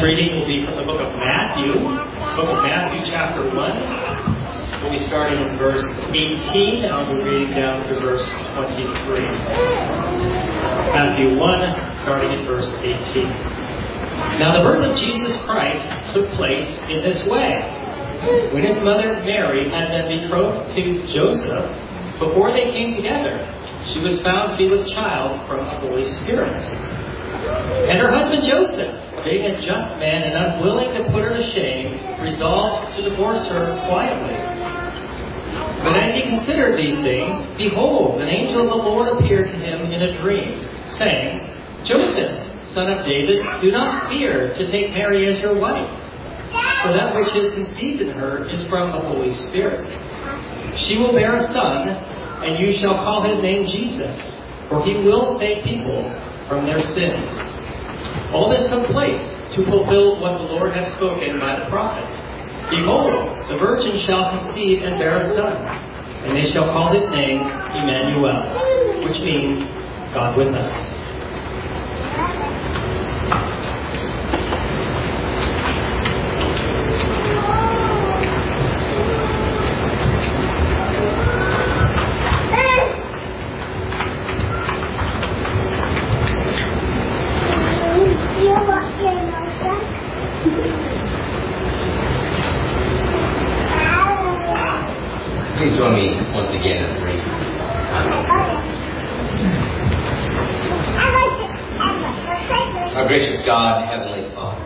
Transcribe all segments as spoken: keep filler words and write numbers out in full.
reading will be from the book of Matthew, book of Matthew chapter one. We'll be starting in verse eighteen, and I'll be reading down to verse twenty-three. Matthew one, starting at verse eighteen. Now the birth of Jesus Christ took place in this way. When his mother Mary had been betrothed to Joseph, before they came together, she was found to be with child from the Holy Spirit. And her husband Joseph, being a just man and unwilling to put her to shame, resolved to divorce her quietly. But as he considered these things, behold, an angel of the Lord appeared to him in a dream, saying, Joseph, son of David, do not fear to take Mary as your wife, for that which is conceived in her is from the Holy Spirit. She will bear a son, and you shall call his name Jesus, for he will save people from their sins. All this took place to fulfill what the Lord had spoken by the prophet. Behold, the virgin shall conceive and bear a son, and they shall call his name Emmanuel, which means God with us. Please join me once again in three. Our gracious God, Heavenly Father,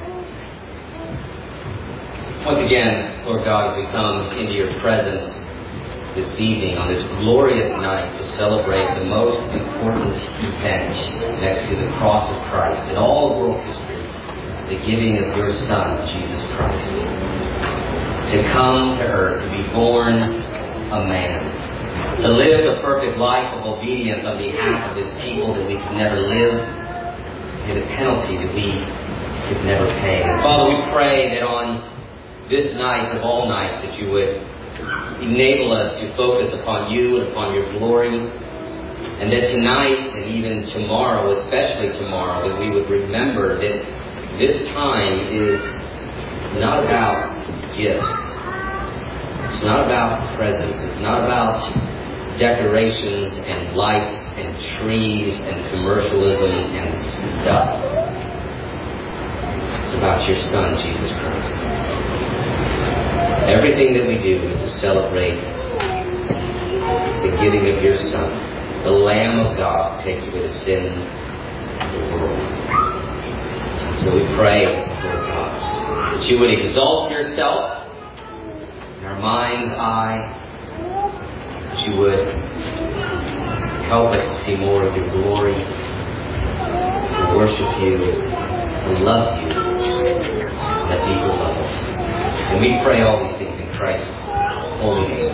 once again, Lord God, we come into your presence this evening on this glorious night to celebrate the most important event next to the cross of Christ in all of world history, the giving of your Son, Jesus Christ, to come to earth, to be born a man, to live the perfect life of obedience on behalf of his people that we could never live, pay the penalty that we could never pay. And Father, we pray that on this night of all nights that you would enable us to focus upon you and upon your glory, and that tonight and even tomorrow, especially tomorrow, that we would remember that this time is not about gifts. It's not about presents. It's not about decorations and lights and trees and commercialism and stuff. It's about your Son, Jesus Christ. Everything that we do is to celebrate the giving of your Son, the Lamb of God who takes away the sin of the world. So we pray, Lord God, that you would exalt yourself in our mind's eye, that you would help us to see more of your glory, to worship you, to love you on a deeper level. And we pray all these things in Christ's holy name.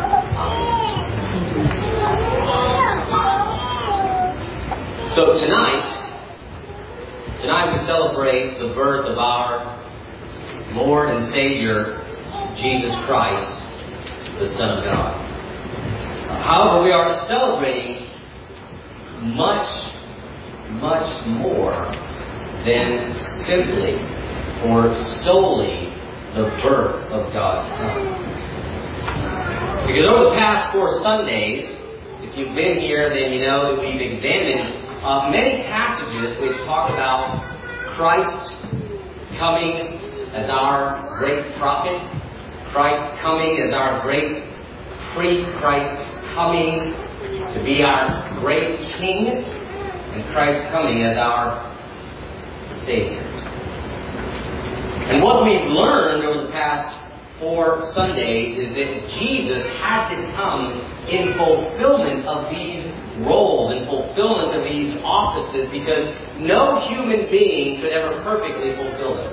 Amen. So tonight, tonight we celebrate the birth of our Lord and Savior, Jesus Christ, the Son of God. However, we are celebrating much, much more than simply or solely the birth of God's Son. Because over the past four Sundays, if you've been here, then you know that we've examined uh, many passages which talk about Christ coming as our great prophet, Christ coming as our great priest, Christ coming to be our great king, and Christ coming as our Savior. And what we've learned over the past four Sundays is that Jesus had to come in fulfillment of these roles and fulfillment of these offices, because no human being could ever perfectly fulfill them.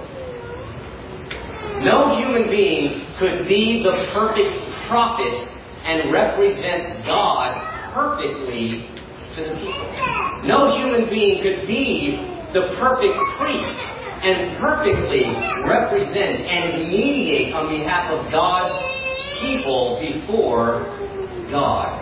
No human being could be the perfect prophet and represent God perfectly to the people. No human being could be the perfect priest and perfectly represent and mediate on behalf of God's people before God.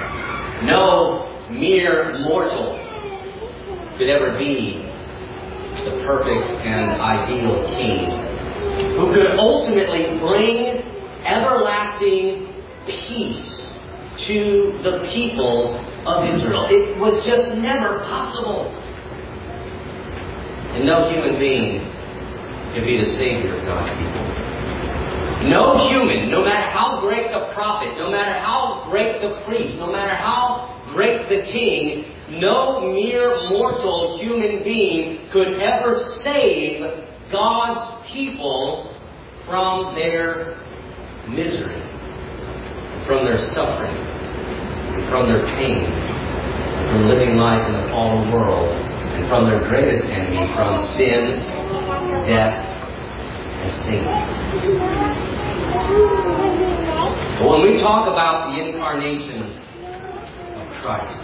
No mere mortal could ever be the perfect and ideal king who could ultimately bring everlasting peace to the people of Israel. It was just never possible. And no human being could be the Savior of God's people. No human, no matter how great the prophet, no matter how great the priest, no matter how great the king, no mere mortal human being could ever save God's people from their misery, from their suffering, from their pain, from living life in a fallen world, and from their greatest enemy, from sin, death, and Satan. But when we talk about the incarnation of Christ,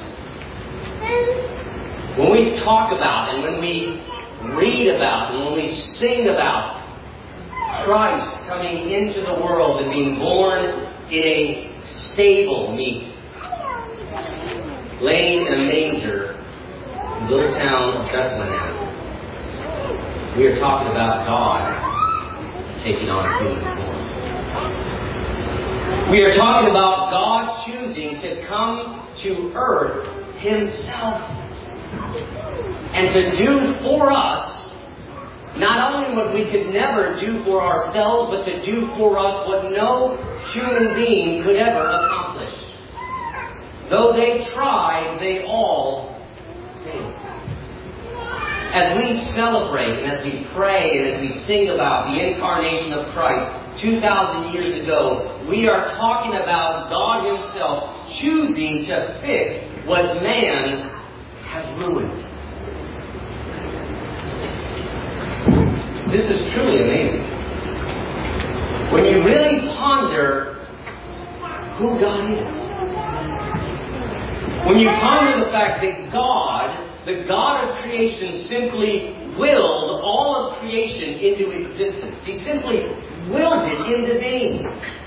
when we talk about and when we read about and when we sing about Christ coming into the world and being born in a stable, meek, laying in a manger in the little town of Bethlehem, we are talking about God taking on human form. We are talking about God choosing to come to earth Himself and to do for us not only what we could never do for ourselves, but to do for us what no human being could ever accomplish. Though they tried, they all failed. As we celebrate and as we pray and as we sing about the incarnation of Christ two thousand years ago, we are talking about God Himself choosing to fix what man has ruined. This is truly amazing. When you really ponder who God is, when you ponder the fact that God, the God of creation, simply willed all of creation into existence. He simply willed it into being.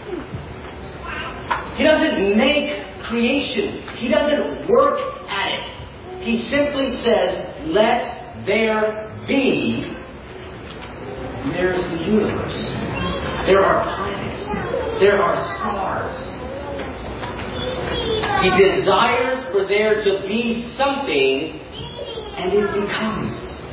He doesn't make creation. He doesn't work at it. He simply says, let there be. There's the universe. There are planets. There are stars. He desires for there to be something, and it becomes.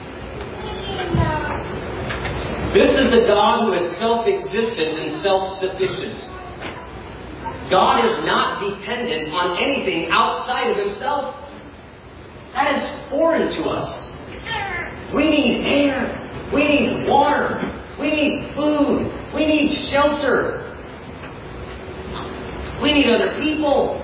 This is the God who is self-existent and self-sufficient. God is not dependent on anything outside of Himself. That is foreign to us. We need air. We need water. We need food. We need shelter. We need other people.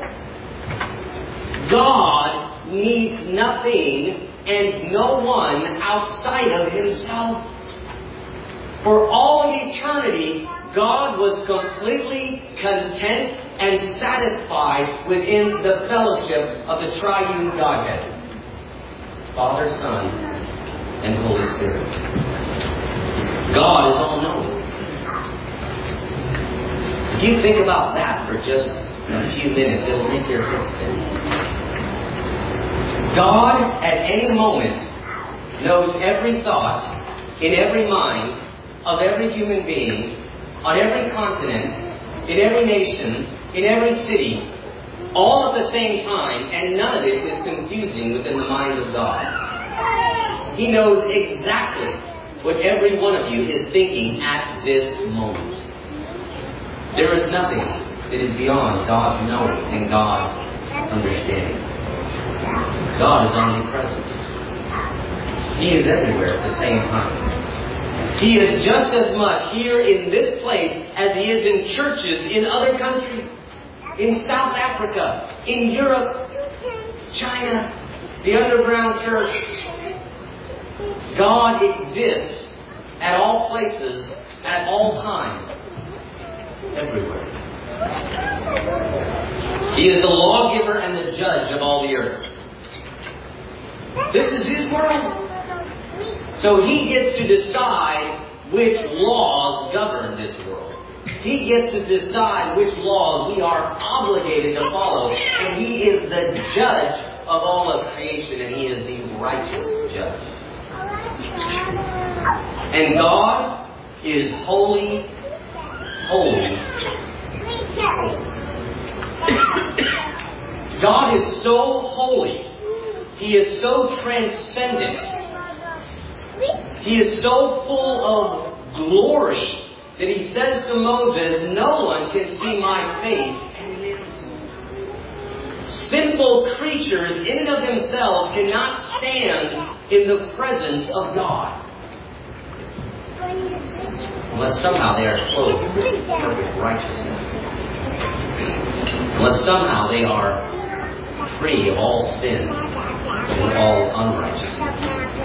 God needs nothing and no one outside of Himself. For all of eternity, God was completely content and satisfied within the fellowship of the triune Godhead. Father, Son, and Holy Spirit. God is all-knowing. If you think about that for just a few minutes, it'll make your head spin. God, at any moment, knows every thought in every mind of every human being, on every continent, in every nation, in every city, all at the same time, and none of it is confusing within the mind of God. He knows exactly what every one of you is thinking at this moment. There is nothing that is beyond God's knowing and God's understanding. God is omnipresent. He is everywhere at the same time. He is just as much here in this place as He is in churches in other countries. In South Africa, in Europe, China, the underground church. God exists at all places, at all times, everywhere. He is the lawgiver and the judge of all the earth. This is His world. So He gets to decide which laws govern this world. He gets to decide which laws we are obligated to follow. And He is the judge of all of creation, and He is the righteous judge. And God is holy, holy. God is so holy. He is so transcendent. He is so full of glory that He says to Moses, no one can see my face and live. Sinful creatures in and of themselves cannot stand in the presence of God. Unless somehow they are clothed with perfect righteousness. Unless somehow they are free of all sin and all unrighteousness.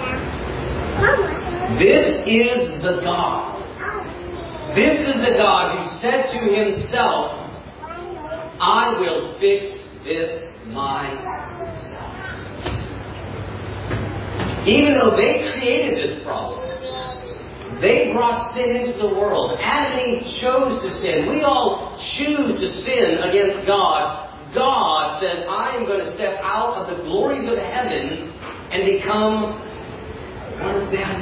This is the God. This is the God who said to Himself, I will fix this myself. Even though they created this problem, they brought sin into the world. Adam and Eve chose to sin. We all choose to sin against God. God says, I am going to step out of the glories of heaven and become one of them.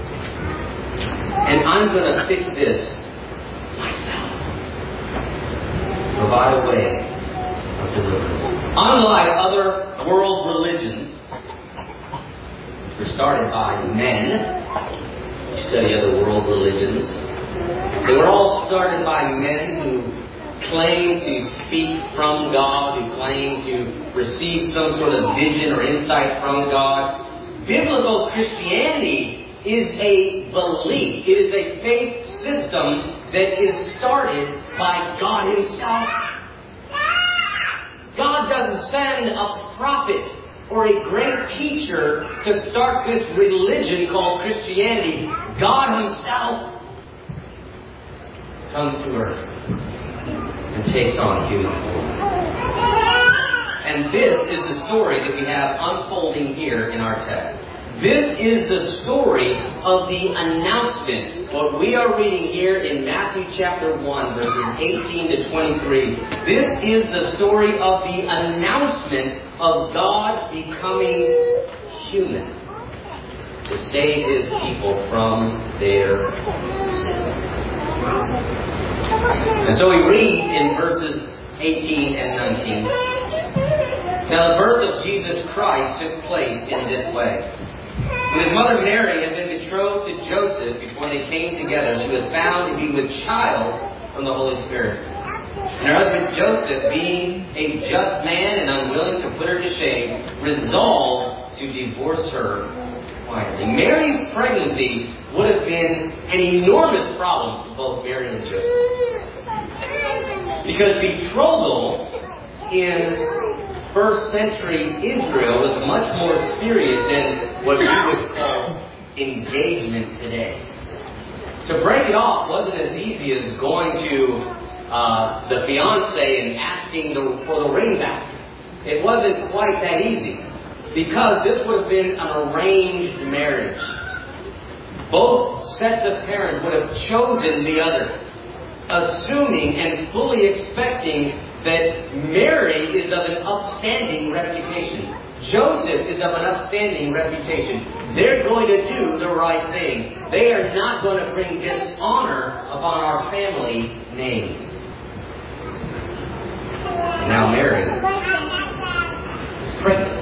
And I'm going to fix this myself. Provide a way of deliverance. Unlike other world religions, which were started by men, you study other world religions, they were all started by men who claim to speak from God, who claim to receive some sort of vision or insight from God. Biblical Christianity is a belief. It is a faith system that is started by God Himself. God doesn't send a prophet or a great teacher to start this religion called Christianity. God Himself comes to earth and takes on human form. And this is the story that we have unfolding here in our text. This is the story of the announcement. What we are reading here in Matthew chapter one, verses eighteen to twenty-three. This is the story of the announcement of God becoming human to save His people from their sins. And so we read in verses eighteen and nineteen. Now the birth of Jesus Christ took place in this way. When His mother Mary had been betrothed to Joseph before they came together, she was found to be with child from the Holy Spirit. And her husband Joseph, being a just man and unwilling to put her to shame, resolved to divorce her quietly. Mary's pregnancy would have been an enormous problem for both Mary and Joseph. Because betrothal in first century Israel was much more serious than what we would call engagement today. To break it off wasn't as easy as going to uh, the fiancé and asking the, for the ring back. It wasn't quite that easy. Because this would have been an arranged marriage. Both sets of parents would have chosen the other, assuming and fully expecting that Mary is of an upstanding reputation. Joseph is of an upstanding reputation. They're going to do the right thing. They are not going to bring dishonor upon our family names. Now Mary is pregnant.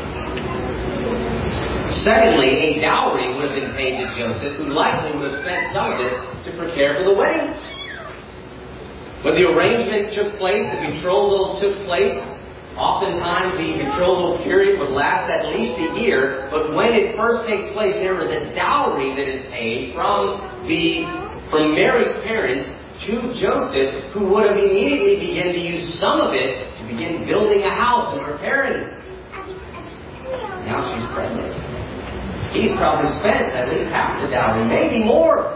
Secondly, a dowry would have been paid to Joseph, who likely would have spent some of it to prepare for the wedding. When the arrangement took place, the betrothal took place, oftentimes the betrothal period would last at least a year, but when it first takes place, there is a dowry that is paid from the from Mary's parents to Joseph, who would have immediately begun to use some of it to begin building a house and preparing. Now she's pregnant. He's probably spent at least half the dowry, maybe more.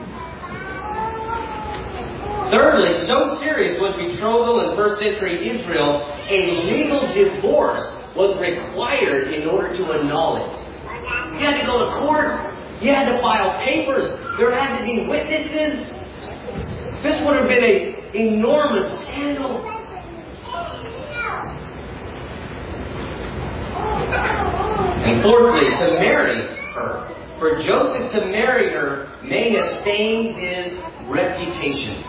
Thirdly, so serious was betrothal in first century Israel, a legal divorce was required in order to annul it. You had to go to court. You had to file papers. There had to be witnesses. This would have been an enormous scandal. And fourthly, to marry her for Joseph to marry her may have stained his reputation.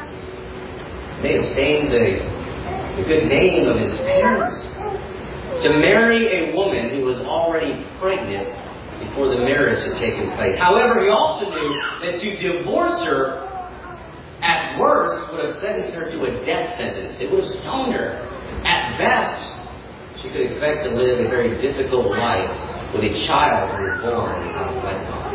May have stained the, the good name of his parents. To marry a woman who was already pregnant before the marriage had taken place. However, he also knew that to divorce her, at worst, would have sentenced her to a death sentence. It would have stoned her. At best, she could expect to live a very difficult life with a child who was born out of wedlock.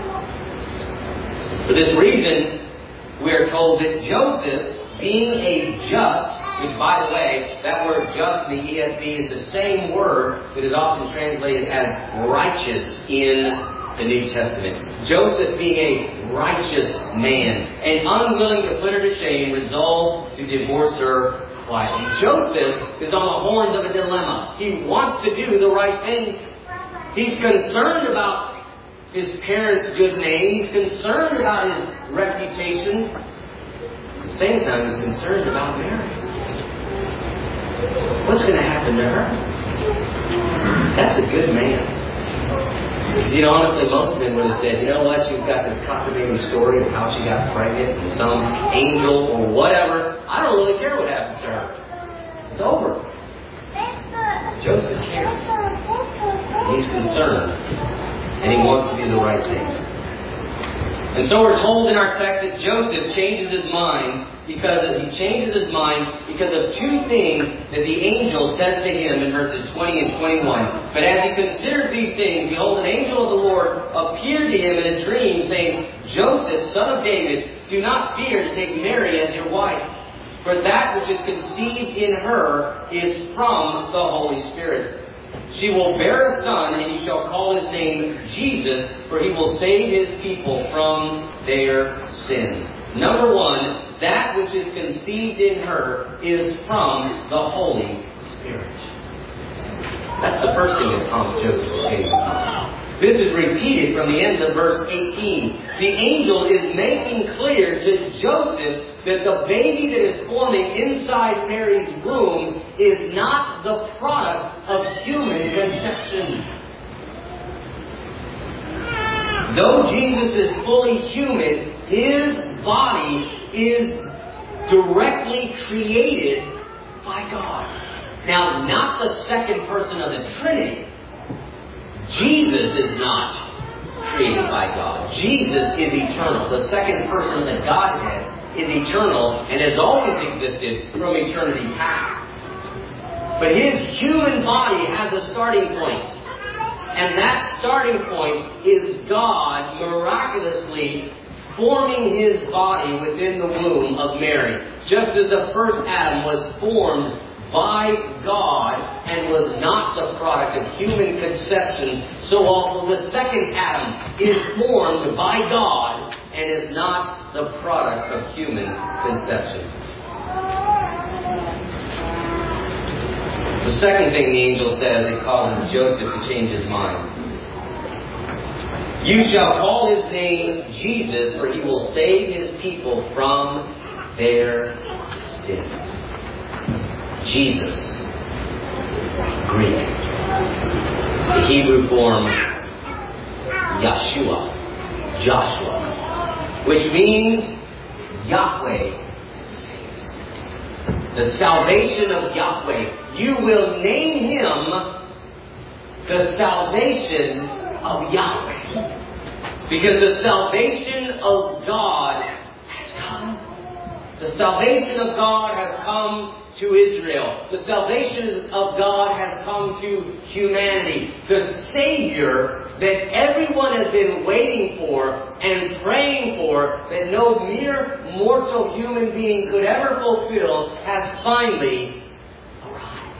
For this reason, we are told that Joseph, being a just, which, by the way, that word just in the E S V is the same word that is often translated as righteous in the New Testament. Joseph, being a righteous man and unwilling to put her to shame, resolved to divorce her quietly. Joseph is on the horns of a dilemma. He wants to do the right thing. He's concerned about his parents' good name. He's concerned about his reputation. At the same time, he's concerned about Mary. What's going to happen to her? That's a good man. You know, honestly, most men would have said, you know what, she's got this captivating story of how she got pregnant from some angel or whatever. I don't really care what happens to her. It's over. Joseph cares. He's concerned. And he wants to do the right thing. And so we're told in our text that Joseph changes his mind because of, he changes his mind because of two things that the angel said to him in verses twenty and twenty-one. But as he considered these things, behold, an angel of the Lord appeared to him in a dream, saying, Joseph, son of David, do not fear to take Mary as your wife, for that which is conceived in her is from the Holy Spirit. She will bear a son, and you shall call his name Jesus, for he will save his people from their sins. Number one, that which is conceived in her is from the Holy Spirit. That's the first thing that prompts Joseph's case. This is repeated from the end of verse eighteen. The angel is making clear to Joseph that the baby that is forming inside Mary's womb is not the product of human conception. Though Jesus is fully human, his body is directly created by God. Now, not the second person of the Trinity. Jesus is not created by God. Jesus is eternal. The second person of the Godhead is eternal and has always existed from eternity past. But his human body has a starting point. And that starting point is God miraculously forming his body within the womb of Mary. Just as the first Adam was formed by God and was not the product of human conception, so also the second Adam is formed by God and is not the product of human conception. The second thing the angel says that causes Joseph to change his mind. You shall call his name Jesus, for he will save his people from their sins. Jesus, Greek. The Hebrew form Yeshua, Joshua, which means Yahweh saves. The salvation of Yahweh. You will name him the salvation of Yahweh. Because the salvation of God has come. The salvation of God has come to Israel. The salvation of God has come to humanity. The Savior that everyone has been waiting for and praying for, that no mere mortal human being could ever fulfill, has finally arrived.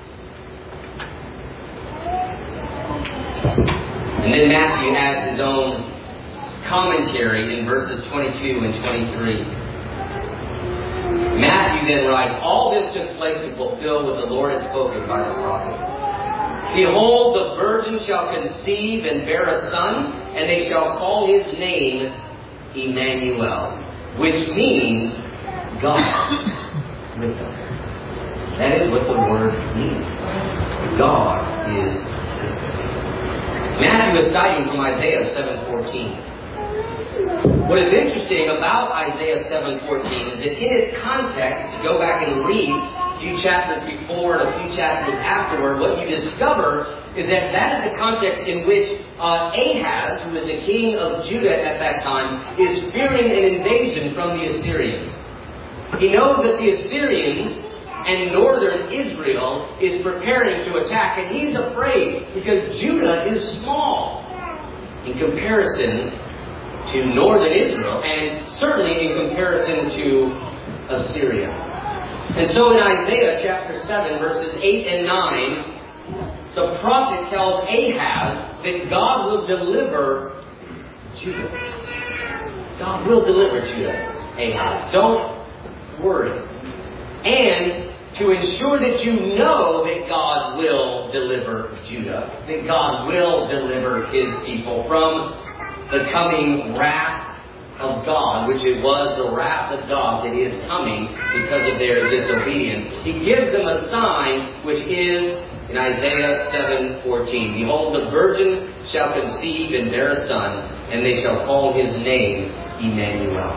And then Matthew adds his own commentary in verses twenty-two and twenty-three. Matthew then writes, all this took place to fulfill what the Lord had spoken by the prophet. Behold, the virgin shall conceive and bear a son, and they shall call his name Emmanuel, which means God with us. That is what the word means. God is with us. Matthew is citing from Isaiah seven fourteen. What is interesting about Isaiah seven fourteen is that in its context, if you go back and read a few chapters before and a few chapters afterward, what you discover is that that is the context in which uh, Ahaz, who is the king of Judah at that time, is fearing an invasion from the Assyrians. He knows that the Assyrians and northern Israel is preparing to attack, and he's afraid because Judah is small in comparison to northern Israel, and certainly in comparison to Assyria. And so in Isaiah chapter seven, verses eight and nine, the prophet tells Ahaz that God will deliver Judah. God will deliver Judah, Ahaz. Don't worry. And to ensure that you know that God will deliver Judah, that God will deliver His people from the coming wrath of God, which it was the wrath of God that is coming because of their disobedience, He gives them a sign, which is in Isaiah seven fourteen. Behold, the virgin shall conceive and bear a son, and they shall call His name Emmanuel.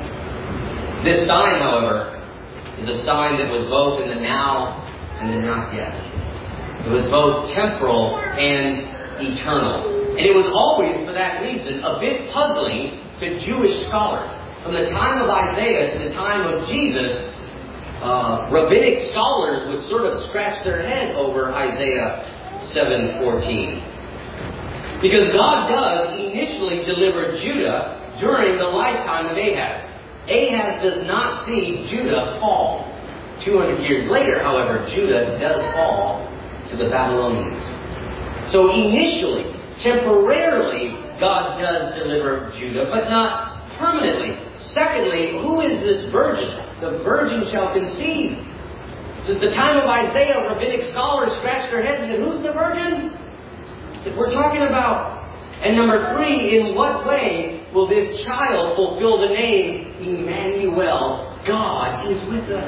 This sign, however, is a sign that was both in the now and the not yet. It was both temporal and eternal. And it was always, for that reason, a bit puzzling to Jewish scholars. From the time of Isaiah to the time of Jesus, uh, rabbinic scholars would sort of scratch their head over Isaiah seven fourteen. Because God does initially deliver Judah during the lifetime of Ahaz. Ahaz does not see Judah fall. two hundred years later, however, Judah does fall to the Babylonians. So initially, temporarily, God does deliver Judah, but not permanently. Secondly, who is this virgin? The virgin shall conceive. Since the time of Isaiah, rabbinic scholars scratched their heads and said, who's the virgin that we're talking about? And number three, in what way will this child fulfill the name Emmanuel? God is with us.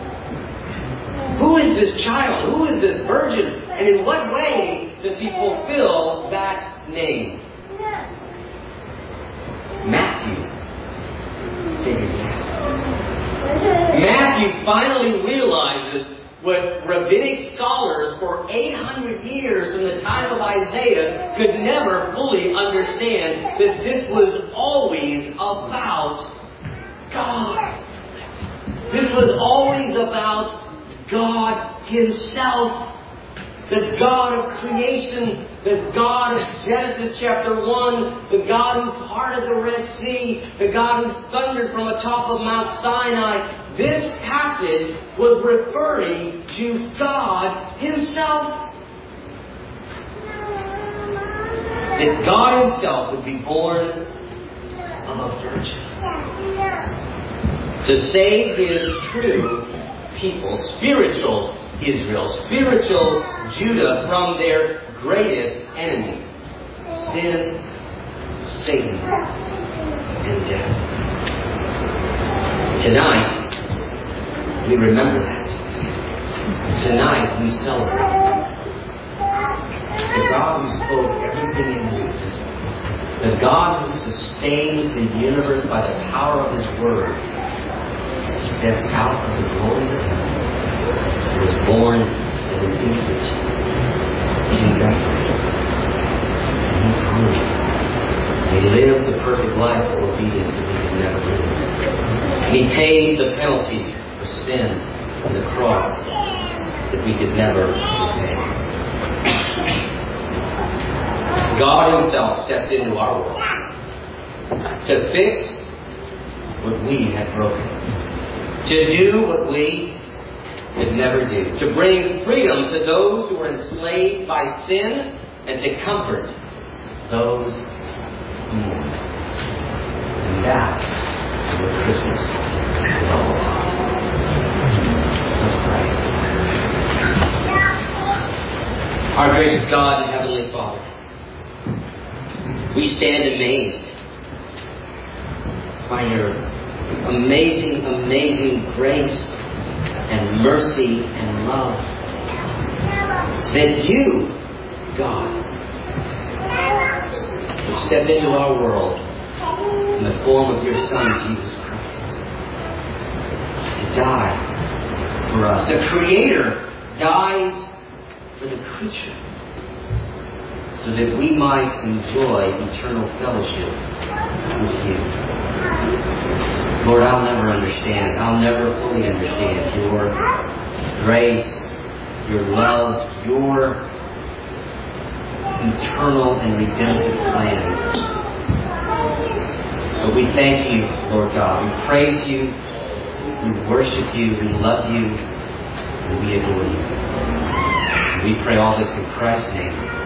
Who is this child? Who is this virgin? And in what way does He fulfill that name? Matthew figures it out. Matthew finally realizes what rabbinic scholars for eight hundred years from the time of Isaiah could never fully understand, that this was always about God. This was always about God Himself. The God of creation, the God of Genesis chapter one, the God who parted the Red Sea, the God who thundered from atop of Mount Sinai. This passage was referring to God Himself. That God Himself would be born of a virgin. To save His true people, spiritual Israel, spiritual Judah, from their greatest enemy, sin, Satan, and death. Tonight, we remember that. Tonight, we celebrate the God who spoke everything into existence, the God who sustains the universe by the power of His Word, stepped out of the glories of heaven, was born as an infant in Bethlehem. And He grew. He lived the perfect life of obedience that we could never live. And He paid the penalty for sin on the cross that we could never repay. God Himself stepped into our world to fix what we had broken, to do what we could never do, to bring freedom to those who were enslaved by sin, and to comfort those who mourn. And that is what Christmas is all about. Let's pray. Our gracious God and Heavenly Father, we stand amazed by Your amazing, amazing grace and mercy and love. That You, God, stepped into our world in the form of your Son, Jesus Christ, to die for us. The Creator dies for the creature so that we might enjoy eternal fellowship with you. Lord, I'll never understand. I'll never fully understand your grace, your love, your eternal and redemptive plan. But we thank you, Lord God. We praise you. We worship you. We love you. And we adore you. And we pray all this in Christ's name.